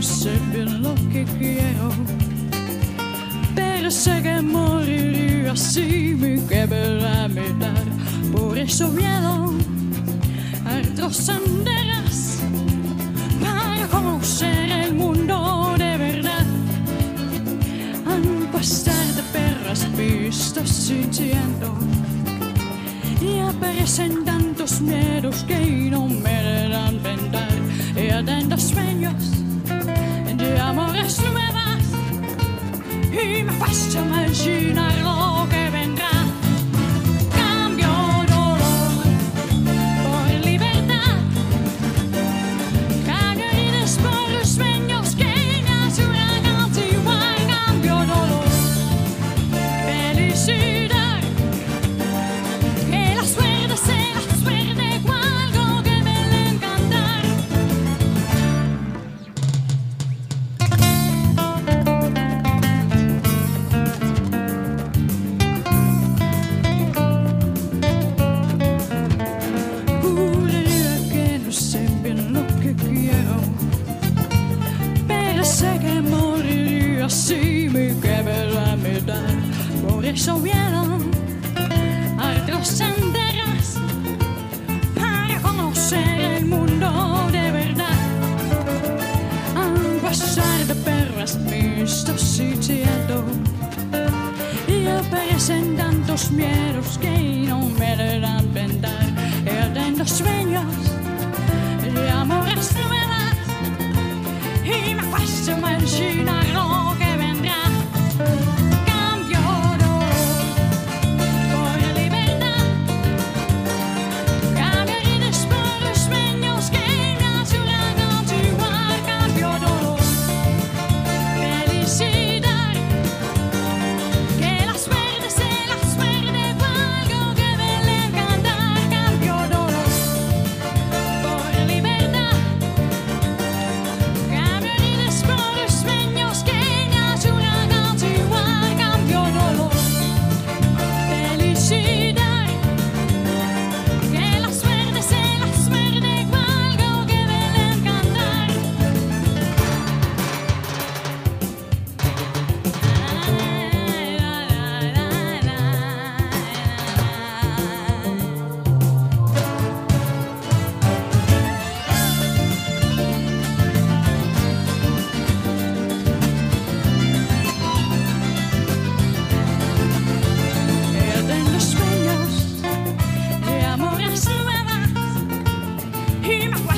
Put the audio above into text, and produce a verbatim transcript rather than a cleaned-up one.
sé bien lo que quiero, pero sé que moriría así mi que verá mirar. Por eso miedo a retrocederás para conocer el mundo de verdad. Al pasar de perras pistas sintiendo y aparecen tantos miedos que no me dejan pensar. Y tantos sueños de amores nuevas y me cuesta imaginar lo que vendrá. Cambio dolor por libertad, cambio heridas por los sueños que nacieron continuar. Cambio dolor, felicidad, que la suerte sea la suerte o algo que me le encantar. Juraría que no sé bien lo que quiero, pero sé que moriría así mi que verá mirar. Por eso miedo a retrocederás para conocer el mundo de verdad. Al pasar de perras pistas sitiando y aparecen tantos miedos que no me dejan pensar. Y tantos sueños de amores nuevas y me cuesta imaginar lo que vendrá. Cambio dolor por libertad, cambio heridas por los sueños que nacieron continuar. Cambio dolor, felicidad, que la suerte sea la suerte o algo que me le encantar. Cambio dolor por libertad, cambio heridas por los sueños que nacieron continuar. Cambio dolor, felicidad, que la suerte sea la suerte o algo que me le encantar. Tengo sueños de amores nuevas y me